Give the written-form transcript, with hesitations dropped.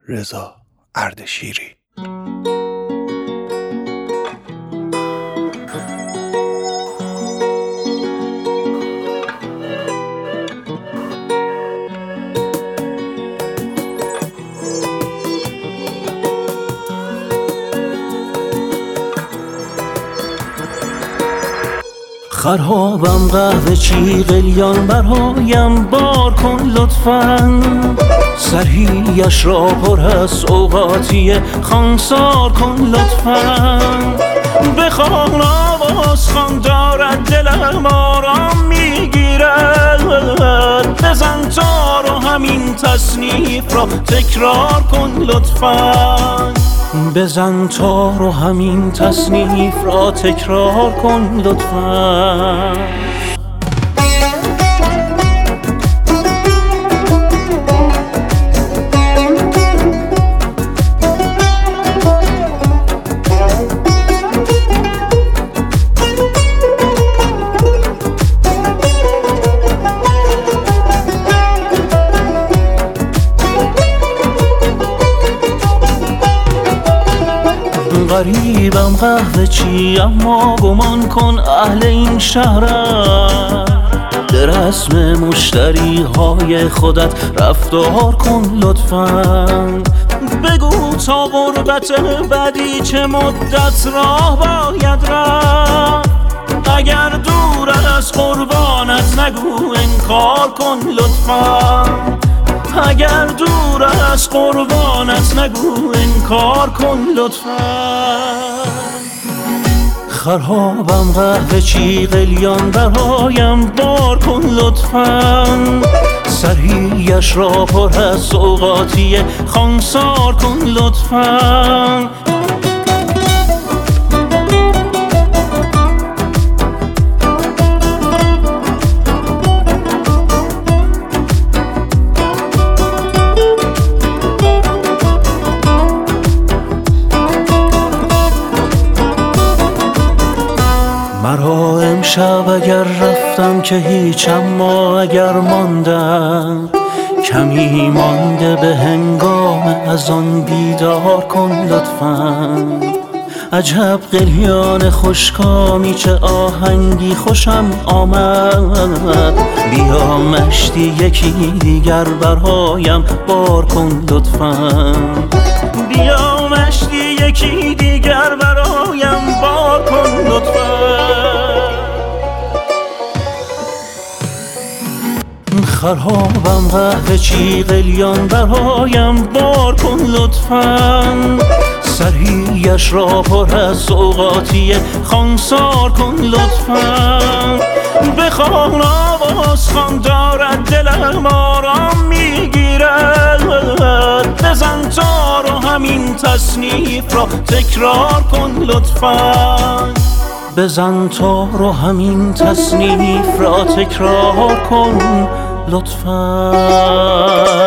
رضا اردشیری. خرابم قهوه چی قلیان برایم بار کن لطفاً، سرهیش را پر از اوقاتی خانسار کن لطفاً. بخوان آواز خوان دارد دلم آرام میگیرد، بزن تار و همین تصنیف را تکرار کن لطفاً. بزن تار و همین تصنیف را تکرار کن لطفاً. غریبم قهوه چی اما گمان کن اهل این شهرم، به رسم مشتری های خودت رفتار کن لطفاً. بگو تا غربت بعدی چه مدت راه باید رفت، اگر دور از قربانت نگو انکار کن لطفاً. اگر دور از قربانت نگو انکار کن لطفاً. خرابم قهوه چی قلیان برایم بار کن لطفاً، سرهیش را پر از اوقاتی خانسار کن لطفاً. مرا امشب اگر رفتم که هیچ، اما اگر ماندم کمی مانده به هنگام از آن بیدار کن لطفاً. عجب قلیان خوشکامی چه آهنگی خوشم آمد، بیا مشتی یکی دیگر برایم بار کن لطفاً. بیا مشتی یکی دیگر برایم بار کن لطفاً. خرابم قهوه چی قلیان برایم بار کن لطفاً، سرهیش را پر از اوقاتی خانسار کن لطفاً. بخوان آواز خوان دارد دلم آرام میگیرد، بزن تار و همین تصنیف را تکرار کن لطفاً. بزن تار و همین تصنیف را تکرار کن لطفاً.